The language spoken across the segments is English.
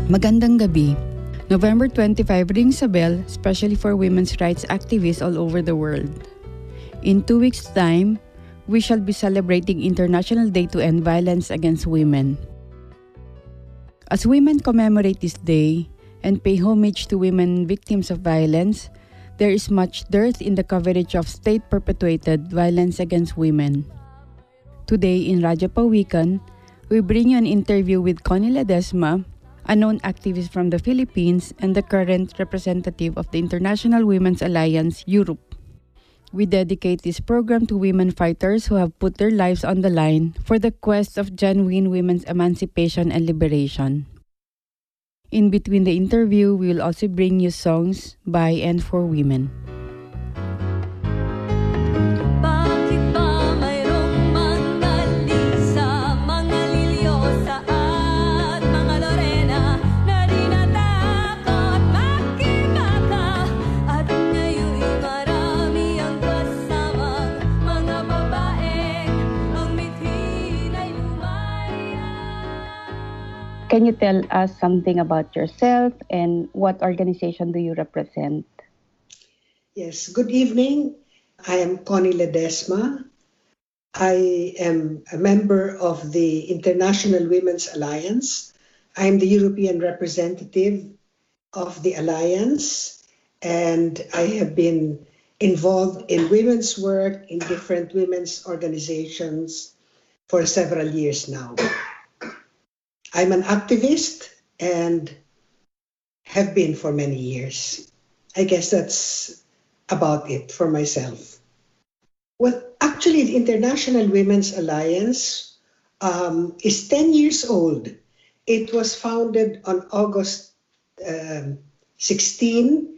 Magandang gabi. November 25 rings a bell, especially for women's rights activists all over the world. In 2 weeks' time, we shall be celebrating International Day to End Violence Against Women. As women commemorate this day and pay homage to women victims of violence, there is much dearth in the coverage of state-perpetuated violence against women. Today in Radyo Pawikan, we bring you an interview with Connie Ledesma, a known activist from the Philippines and the current representative of the International Women's Alliance, Europe. We dedicate this program to women fighters who have put their lives on the line for the quest of genuine women's emancipation and liberation. In between the interview, we will also bring you songs by and for women. Can you tell us something about yourself and what organization do you represent? Yes, good evening. I am Connie Ledesma. I am a member of the International Women's Alliance. I am the European representative of the Alliance, and I have been involved in women's work in different women's organizations for several years now. I'm an activist and have been for many years. I guess that's about it for myself. Well, actually, the International Women's Alliance is 10 years old. It was founded on August 16,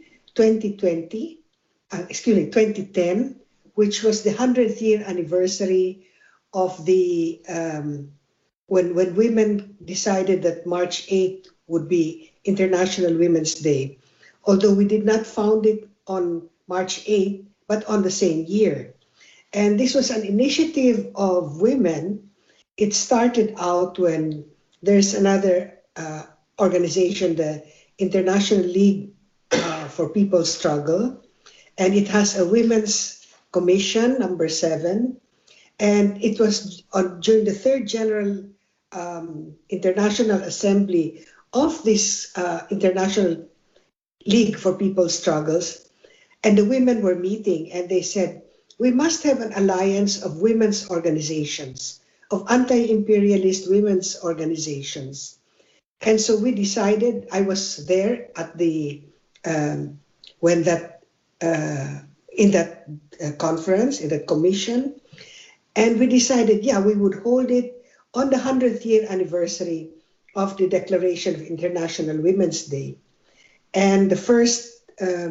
2010, which was the 100th year anniversary of the when women decided that March 8th would be International Women's Day, although we did not found it on March 8th, but on the same year. And this was an initiative of women. It started out when there's another organization, the International League for People's Struggle, and it has a Women's Commission, number 7, and it was during the third general International Assembly of this International League for People's Struggles, and the women were meeting, and they said, we must have an alliance of women's organizations, of anti-imperialist women's organizations. And so we decided, I was there at the, when that, in that conference, in that commission, and we decided, yeah, we would hold it on the 100th year anniversary of the Declaration of International Women's Day. And the first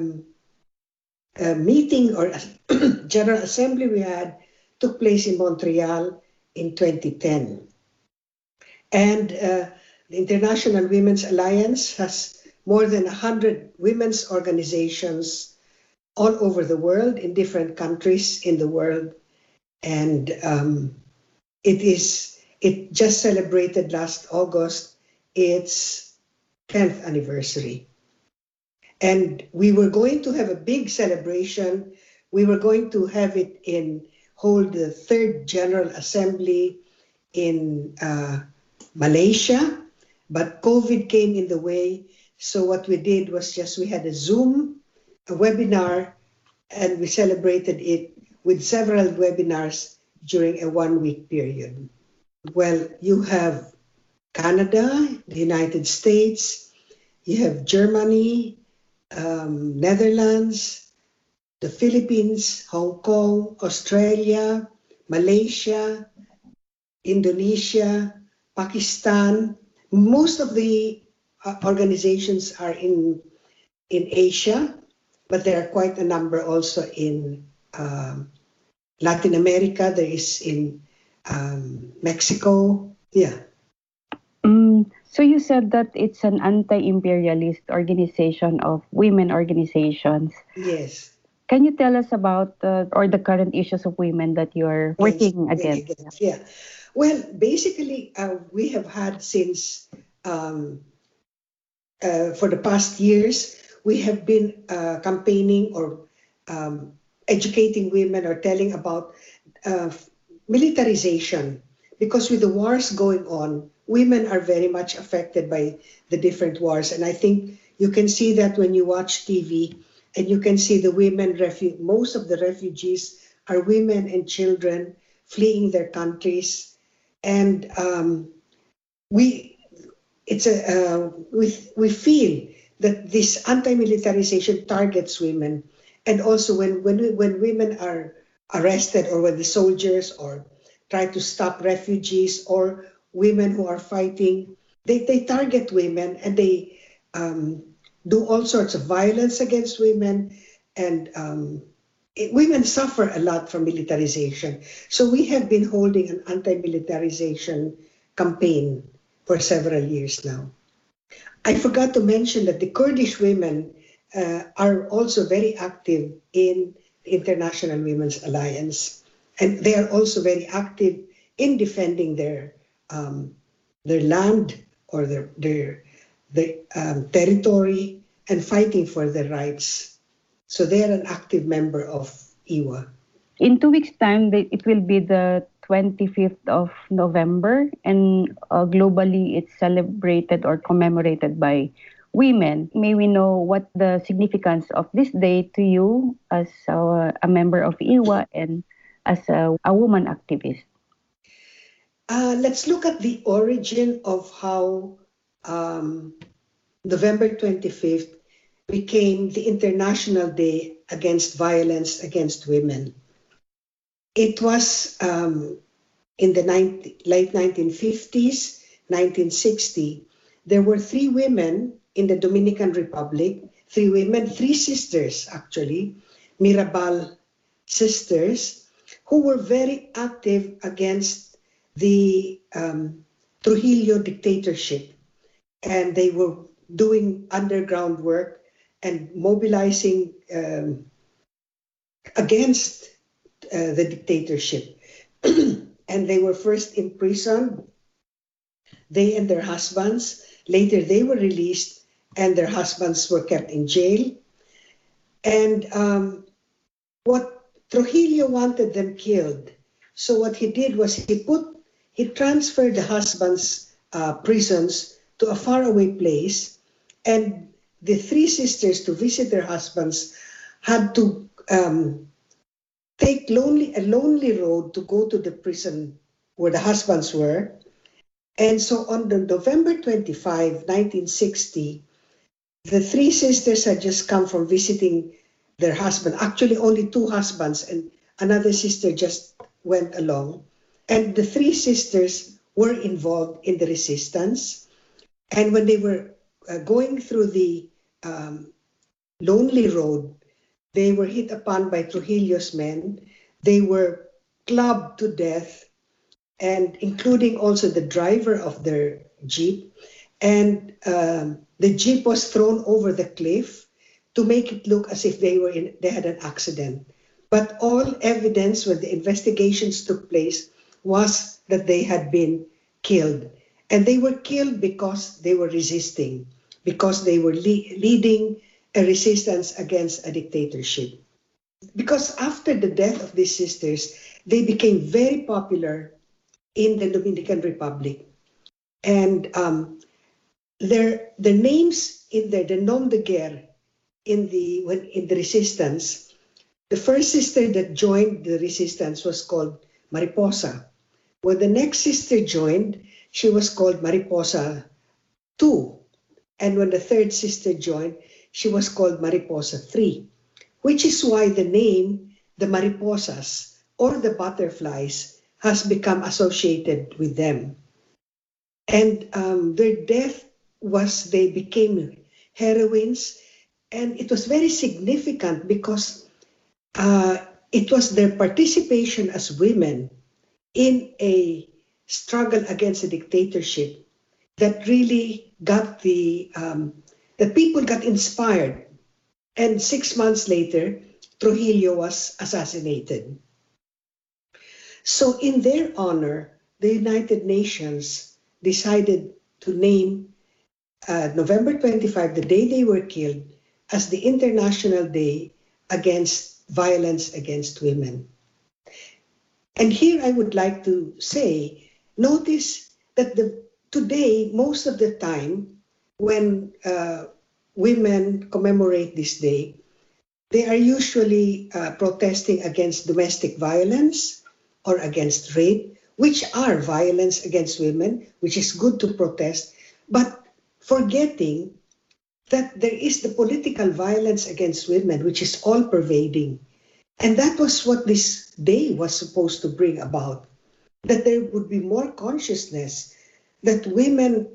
meeting or General Assembly we had took place in Montreal in 2010. And the International Women's Alliance has more than 100 women's organizations all over the world, in different countries in the world. And it just celebrated last August its 10th anniversary. And we were going to have a big celebration. We were going to have it hold the third General Assembly in Malaysia, but COVID came in the way. So what we did was we had a webinar, and we celebrated it with several webinars during a 1-week period. Well, you have Canada, the United States, you have Germany, Netherlands, the Philippines, Hong Kong, Australia, Malaysia, Indonesia, Pakistan. Most of the organizations are in Asia, but there are quite a number also in Latin America. There is in Mexico. Yeah. So you said that it's an anti-imperialist organization of women organizations. Yes. Can you tell us about the current issues of women that you're working against? Yeah. Well, basically, we have had since for the past years, we have been campaigning or educating women or telling about uh, militarization, because with the wars going on, women are very much affected by the different wars. And I think you can see that when you watch TV, and you can see the women, most of the refugees are women and children fleeing their countries. And we we feel that this anti-militarization targets women, and also when women are arrested, or when the soldiers or try to stop refugees or women who are fighting, they target women, and they do all sorts of violence against women, and women suffer a lot from militarization. So we have been holding an anti-militarization campaign for several years now. I forgot to mention that the Kurdish women are also very active in the International Women's Alliance, and they are also very active in defending their land or their territory, and fighting for their rights. So they are an active member of IWA. In 2 weeks' time, it will be the 25th of November, and globally it's celebrated or commemorated by women. May we know what the significance of this day to you as a member of IWA and as a woman activist? Let's look at the origin of how November 25th became the International Day Against Violence Against Women. It was in the late 1950s, 1960. There were three women in the Dominican Republic, three sisters actually, Mirabal sisters, who were very active against the Trujillo dictatorship. And they were doing underground work and mobilizing against the dictatorship. And they were first imprisoned, they and their husbands. Later they were released, and their husbands were kept in jail. And what Trujillo wanted them killed. So what he did was he transferred the husbands' prisons to a faraway place, and the three sisters, to visit their husbands, had to take a lonely road to go to the prison where the husbands were. And so on the November 25, 1960, the three sisters had just come from visiting their husband. Actually, only two husbands, and another sister just went along. And the three sisters were involved in the resistance. And when they were going through the lonely road, they were hit upon by Trujillo's men. They were clubbed to death, and including also the driver of their jeep. And the jeep was thrown over the cliff to make it look as if they had an accident. But all evidence when the investigations took place was that they had been killed. And they were killed because they were resisting, because they were leading a resistance against a dictatorship. Because after the death of these sisters, they became very popular in the Dominican Republic. And their names in there, the nom de guerre in the resistance, the first sister that joined the resistance was called Mariposa. When the next sister joined, she was called Mariposa II. And when the third sister joined, she was called Mariposa III, which is why the name, the Mariposas, or the butterflies, has become associated with them. And their death was, they became heroines, and it was very significant because it was their participation as women in a struggle against a dictatorship that really got the people got inspired. And 6 months later, Trujillo was assassinated. So in their honor, the United Nations decided to name November 25, the day they were killed, as the International Day against violence against women. And here I would like to say, notice that today, most of the time, when women commemorate this day, they are usually protesting against domestic violence or against rape, which are violence against women, which is good to protest, but forgetting that there is the political violence against women, which is all pervading. And that was what this day was supposed to bring about, that there would be more consciousness that women,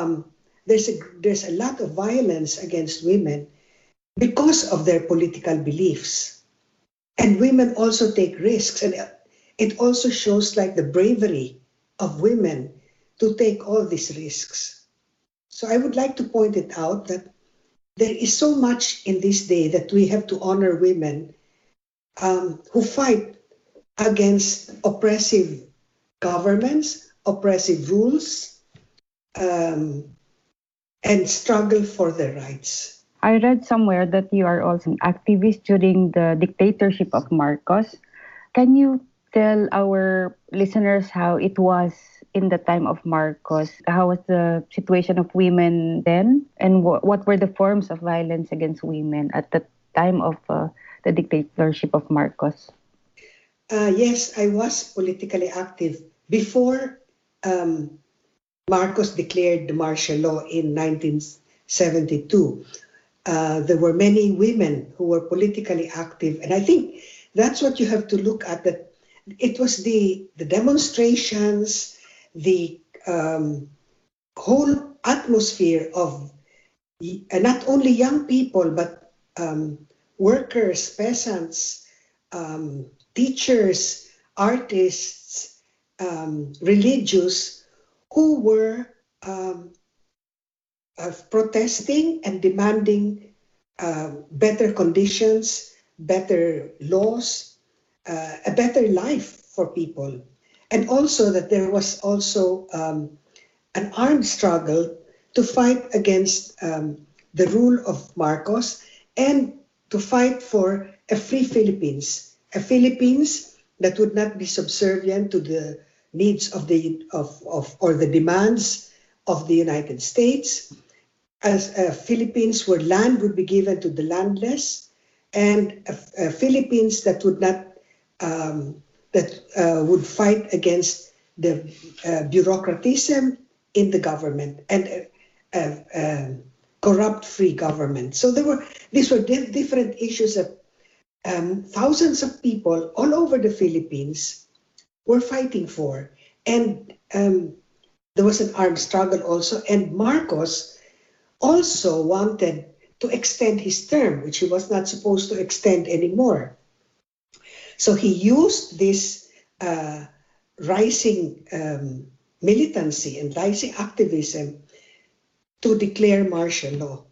there's a lot of violence against women because of their political beliefs. And women also take risks. And it also shows like the bravery of women to take all these risks. So I would like to point it out that there is so much in this day that we have to honor women who fight against oppressive governments, oppressive rules, and struggle for their rights. I read somewhere that you are also an activist during the dictatorship of Marcos. Can you tell our listeners how it was in the time of Marcos? How was the situation of women then? And what were the forms of violence against women at the time of the dictatorship of Marcos? Yes, I was politically active before Marcos declared the martial law in 1972. There were many women who were politically active, and I think that's what you have to look at. That it was the demonstrations, the whole atmosphere of not only young people but workers, peasants, teachers, artists, religious, who were protesting and demanding better conditions, better laws, a better life for people. And also that there was also an armed struggle to fight against the rule of Marcos and to fight for a free Philippines, a Philippines that would not be subservient to the needs of or the demands of the United States, as Philippines where land would be given to the landless, and Philippines that would not would fight against the bureaucratism in the government and corrupt free government. So these were different issues that thousands of people all over the Philippines were fighting for. And there was an armed struggle also. And Marcos also wanted to extend his term, which he was not supposed to extend anymore. So he used this rising militancy and rising activism to declare martial law.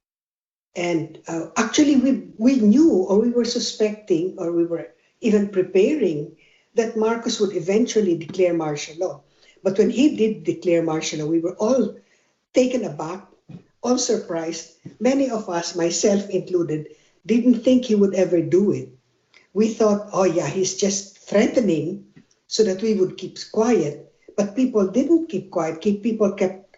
And actually we knew, or we were suspecting, or we were even preparing that Marcos would eventually declare martial law. But when he did declare martial law, we were all taken aback, all surprised. Many of us, myself included, didn't think he would ever do it. We thought, oh yeah, he's just threatening so that we would keep quiet. But people didn't keep quiet. People kept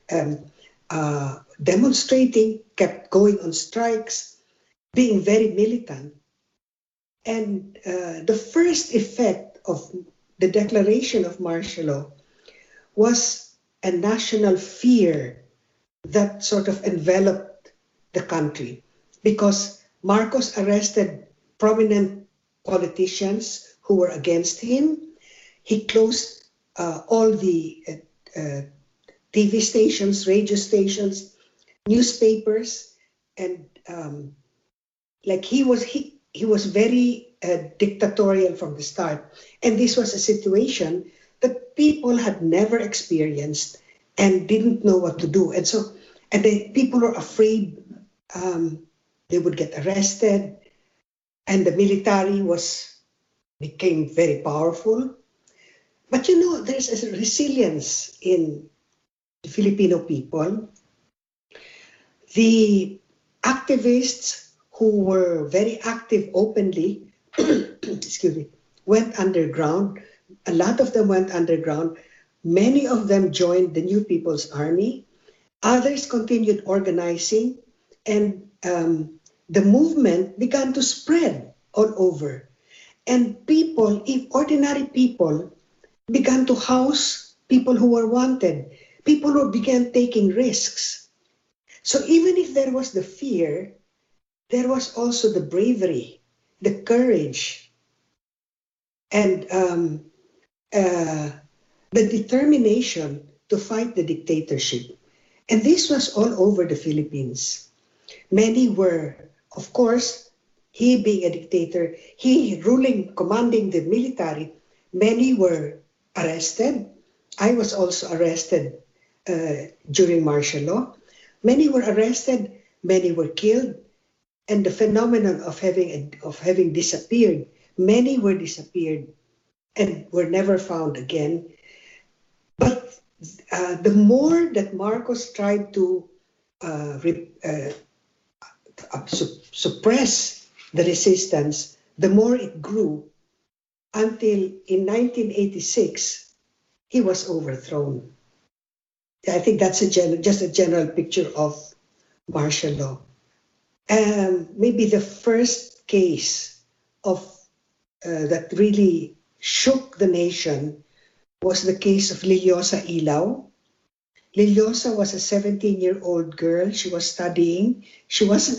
demonstrating, kept going on strikes, being very militant. And the first effect of the declaration of martial law was a national fear that sort of enveloped the country, because Marcos arrested prominent politicians who were against him. He closed all the TV stations, radio stations, newspapers, and he was very dictatorial from the start. And this was a situation that people had never experienced and didn't know what to do. And the people were afraid they would get arrested, and the military became very powerful. But there's a resilience in the Filipino people. The activists who were very active openly, excuse me, went underground. A lot of them went underground. Many of them joined the New People's Army. Others continued organizing, and the movement began to spread all over. And people, if ordinary people, began to house people who were wanted, people who began taking risks. So even if there was the fear, there was also the bravery, the courage, and the determination to fight the dictatorship. And this was all over the Philippines. Many were, of course, he being a dictator, he ruling, commanding the military, many were arrested. I was also arrested during martial law. Many were arrested, many were killed, and the phenomenon of having disappeared, many were disappeared and were never found again. But the more that Marcos tried to suppress the resistance, the more it grew until in 1986, he was overthrown. I think that's just a general picture of martial law. Maybe the first case of that really shook the nation was the case of Liliosa Ilaw. Liliosa was a 17-year-old girl. She was studying. She wasn't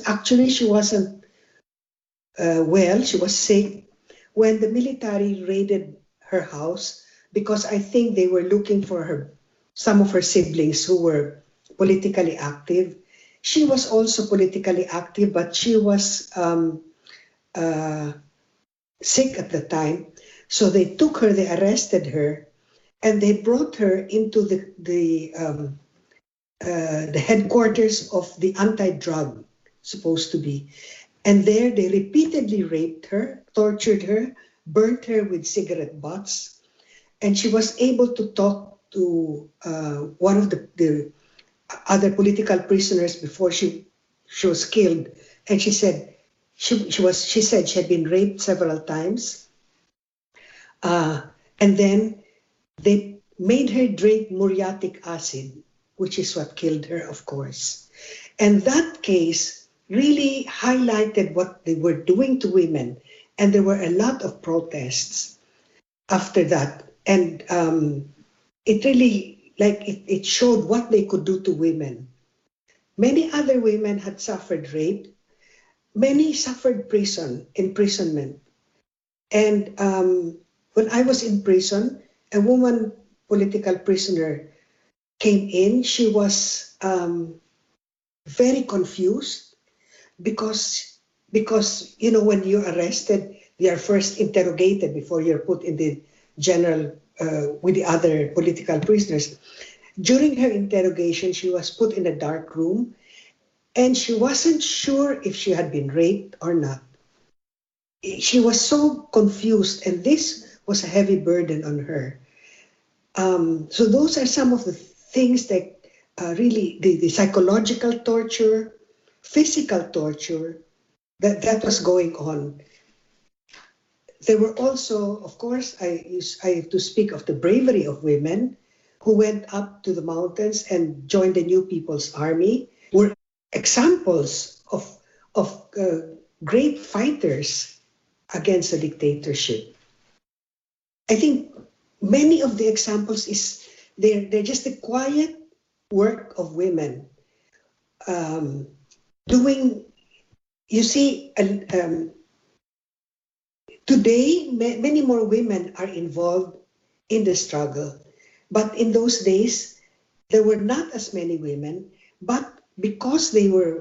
well. She was sick when the military raided her house because I think they were looking for some of her siblings who were politically active. She was also politically active, but she was sick at the time. So they took her, they arrested her, and they brought her into the headquarters of the anti-drug, supposed to be. And there they repeatedly raped her, tortured her, burnt her with cigarette butts. And she was able to talk to one of the other political prisoners before she was killed. And she said she said she had been raped several times. And then they made her drink muriatic acid, which is what killed her, of course. And that case really highlighted what they were doing to women. And there were a lot of protests after that. And it really, it showed what they could do to women. Many other women had suffered rape. Many suffered imprisonment. And when I was in prison, a woman political prisoner came in. She was very confused because when you're arrested, they are first interrogated before you're put in the general with the other political prisoners. During her interrogation, she was put in a dark room, and she wasn't sure if she had been raped or not. She was so confused, and this was a heavy burden on her. So those are some of the things that really the psychological torture, physical torture that was going on. There were also, of course, I have to speak of the bravery of women who went up to the mountains and joined the New People's Army, were examples of great fighters against the dictatorship. I think many of the examples they're just the quiet work of women doing. You see, today many more women are involved in the struggle, but in those days there were not as many women. But because they were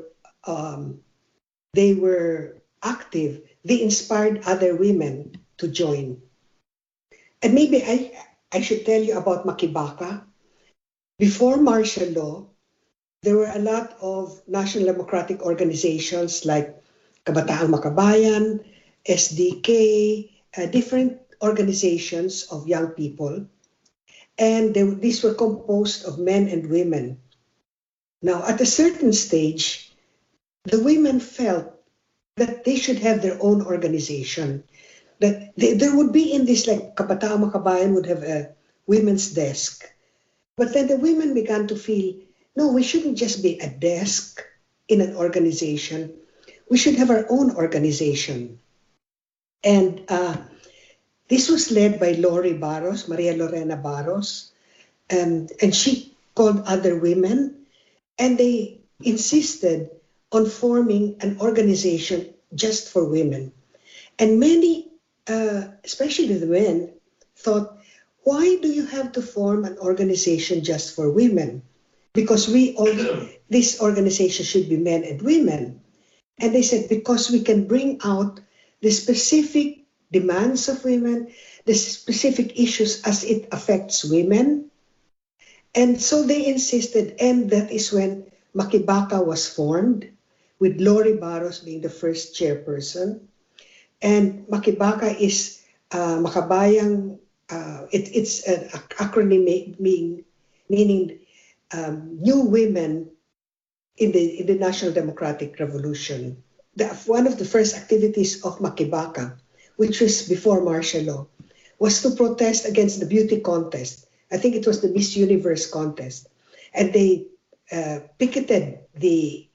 active, they inspired other women to join. And maybe I should tell you about Makibaka. Before martial law, there were a lot of national democratic organizations like Kabataang Makabayan, SDK, different organizations of young people. And these were composed of men and women. Now, at a certain stage, the women felt that they should have their own organization. That there would be in this, like Kabataan Makabayan would have a women's desk. But then the women began to feel, no, we shouldn't just be a desk in an organization. We should have our own organization. And this was led by Lori Barros, Maria Lorena Barros, and she called other women, and they insisted on forming an organization just for women. And many, especially the men, thought, why do you have to form an organization just for women? Because this organization should be men and women. And they said, because we can bring out the specific demands of women, the specific issues as it affects women. And so they insisted, and that is when Makibaka was formed, with Lori Barros being the first chairperson. And Makibaka is Makabayang, it's an acronym meaning New Women in the National Democratic Revolution. One of the first activities of Makibaka, which was before martial law, was to protest against the beauty contest. I think it was the Miss Universe contest. And they picketed the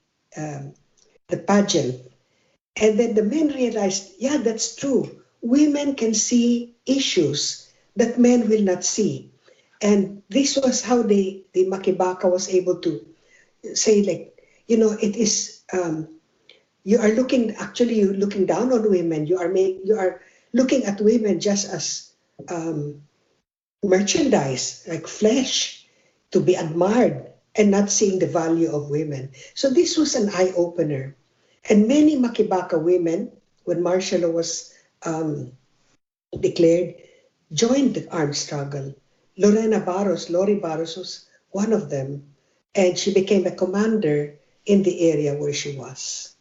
pageant. And then the men realized, yeah, that's true. Women can see issues that men will not see. And this was how the Makibaka was able to say, like, you know, it is, you're looking down on women. You are looking at women just as merchandise, like flesh, to be admired, and not seeing the value of women. So this was an eye-opener. And many Makibaka women, when martial law was declared, joined the armed struggle. Lori Barros was one of them, and she became a commander in the area where she was.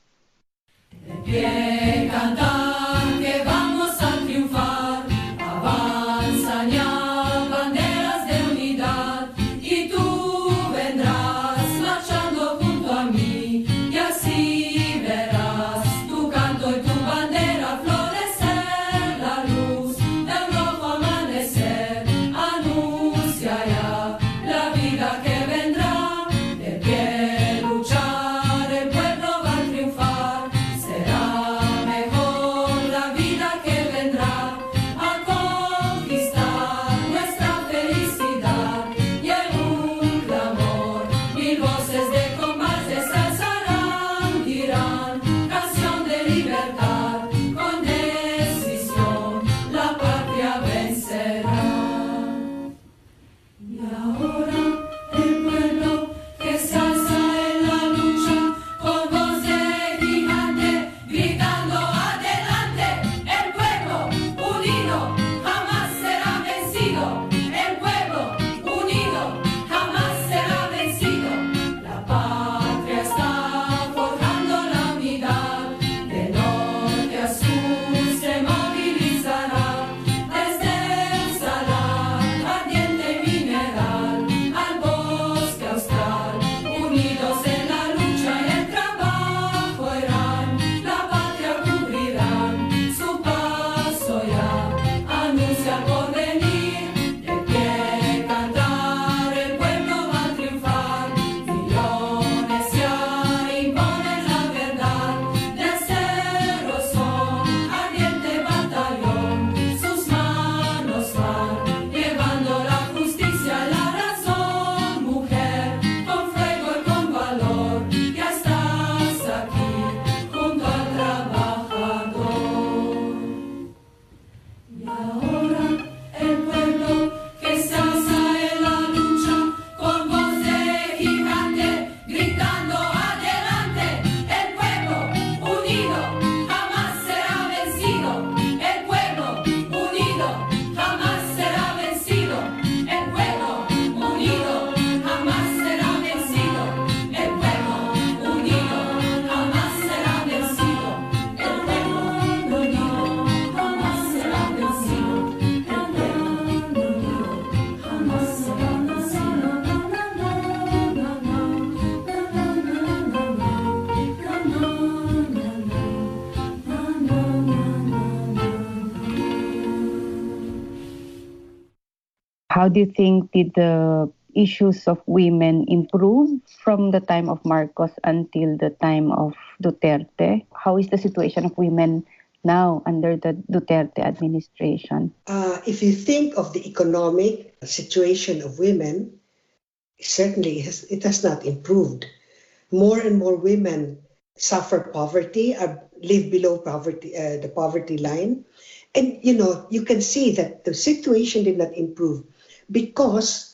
How do you think did the issues of women improve from the time of Marcos until the time of Duterte? How is the situation of women now under the Duterte administration? If you think of the economic situation of women, certainly it has not improved. More and more women suffer poverty, live below poverty, the poverty line. And you can see that the situation did not improve because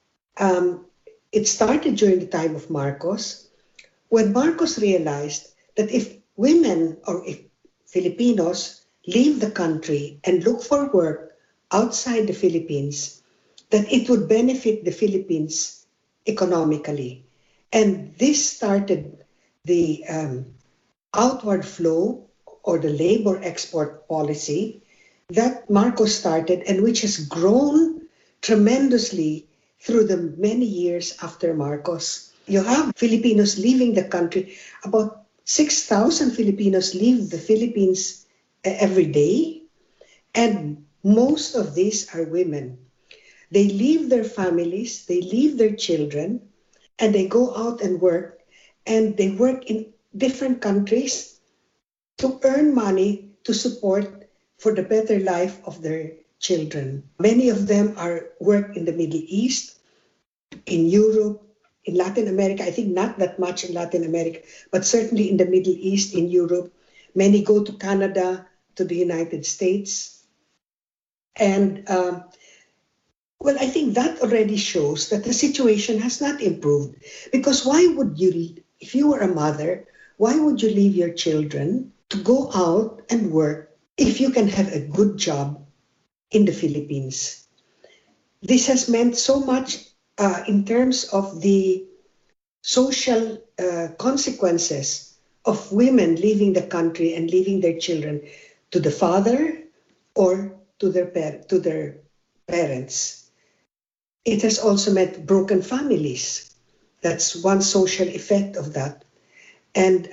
it started during the time of Marcos, when Marcos realized that if women or if Filipinos leave the country and look for work outside the Philippines, that it would benefit the Philippines economically. And this started the outward flow or the labor export policy that Marcos started and which has grown tremendously through the many years after Marcos. You have Filipinos leaving the country. About 6,000 Filipinos leave the Philippines every day, and most of these are women. They leave their families, they leave their children, and they go out and work, and they work in different countries to earn money to support for the better life of their children. Many of them work in the Middle East, in Europe, in Latin America. I think not that much in Latin America, but certainly in the Middle East, in Europe. Many go to Canada, to the United States. And I think that already shows that the situation has not improved. Because why would you, if you were a mother, why would you leave your children to go out and work if you can have a good job in the Philippines? This has meant so much in terms of the social consequences of women leaving the country and leaving their children to the father or to their parents. It has also meant broken families. That's one social effect of that. And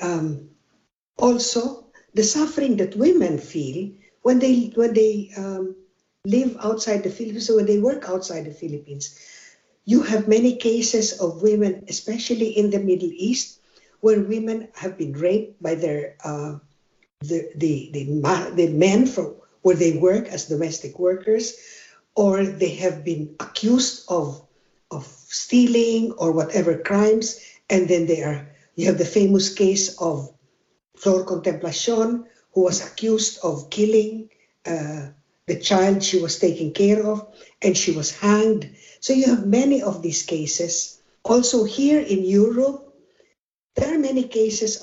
also the suffering that women feel when they live outside the Philippines, so when they work outside the Philippines. You have many cases of women, especially in the Middle East, where women have been raped by their the men from where they work as domestic workers, or they have been accused of stealing or whatever crimes, and then you have the famous case of Flor Contemplacion, who was accused of killing the child she was taking care of, and she was hanged. So you have many of these cases. Also here in Europe, there are many cases